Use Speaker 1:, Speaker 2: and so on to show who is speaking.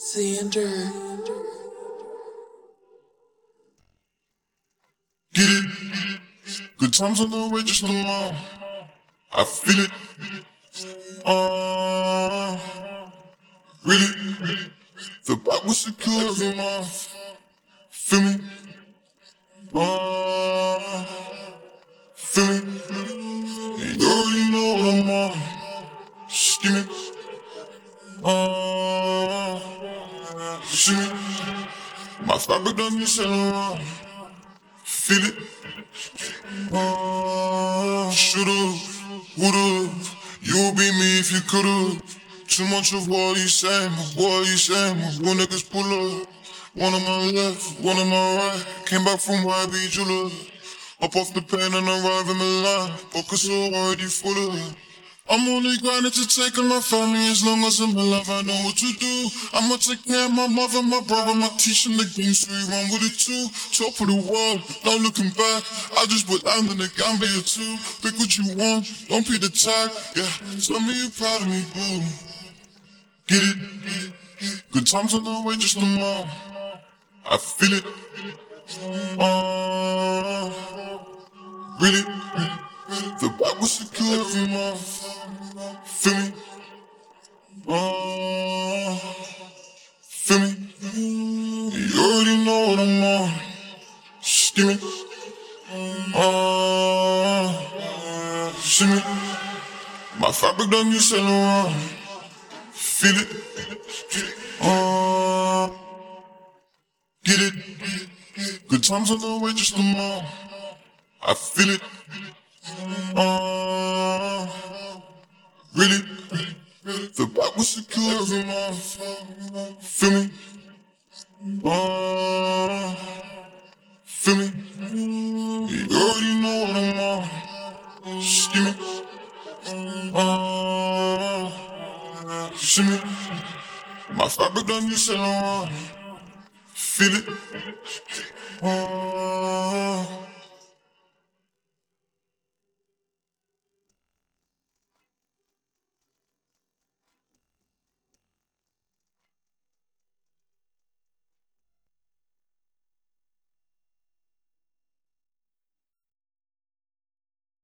Speaker 1: Xander.
Speaker 2: Get it? Good times on the way, just no more. I feel it. Really? The back was secure every month. Feel me? Feel me? And you already know what I'm on. Skimming. See me? My fabric done you sell around. Feel it? Should've, would've. You'll be me if you could've. Too much of what you saying, what you saying. One niggas pull up. One on my left, one on my right. Came back from where I beat you love. Up off the plane and arrive in Milan. Focus already full of. I'm only grinding to take care of my family as long as I'm alive. I know what to do. I'ma take care of my mother, my brother, my teacher, the game, so we run with it too. Top of the world, not looking back. I just put down in the Gambia too. Pick what you want, don't be the tag. Yeah, tell me you're proud of me, boo. Get it? Good times on the way, just no more. I feel it. Really? The back was secure every month. Feel me? Feel me? You already know what I'm on. Skimming. See me? My fabric done you sell around. Feel it? Get it? Good times on the way, just no more. I feel it. Really? The back was secure every month. Feel me? Feel me? You already know what I'm on. Skimming. See me? My fabric done you sell around. Feel it?